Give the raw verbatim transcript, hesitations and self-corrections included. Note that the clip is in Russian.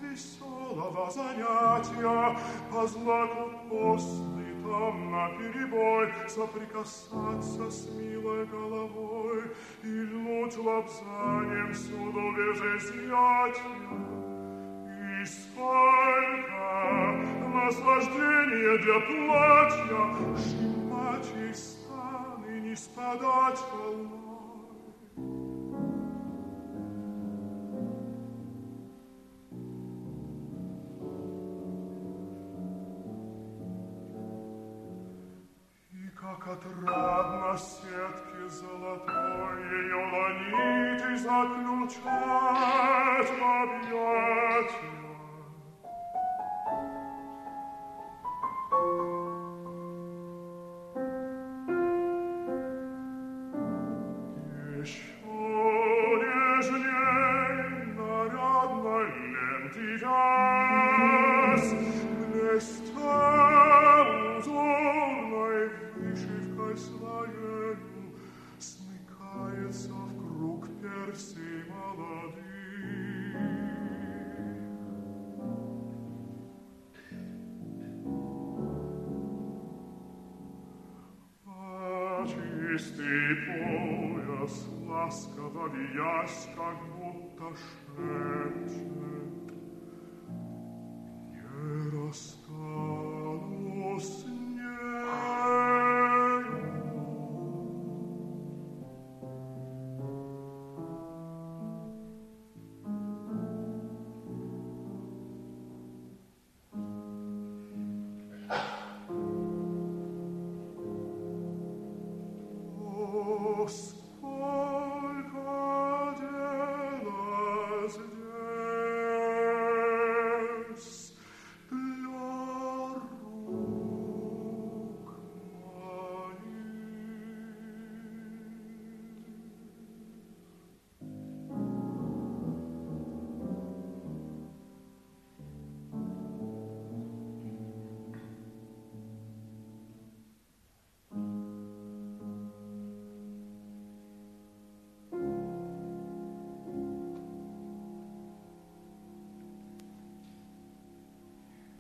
веселого занятия, по злаку постный там наперебой соприкасаться с милой головой и льнуть лапзанием всюду без изъятия. И сколько наслаждения для платья, сжимать ей стан и не спадать волной. Как отрадно сетки золотой ее ланить и заключать в объятия. Еще нежней нарядной ленты вяз, блестя узорной вышивкой своею, смыкается вкруг персей молодых. А чистый пояс ласково виясь, как будто шепчет: не расстанусь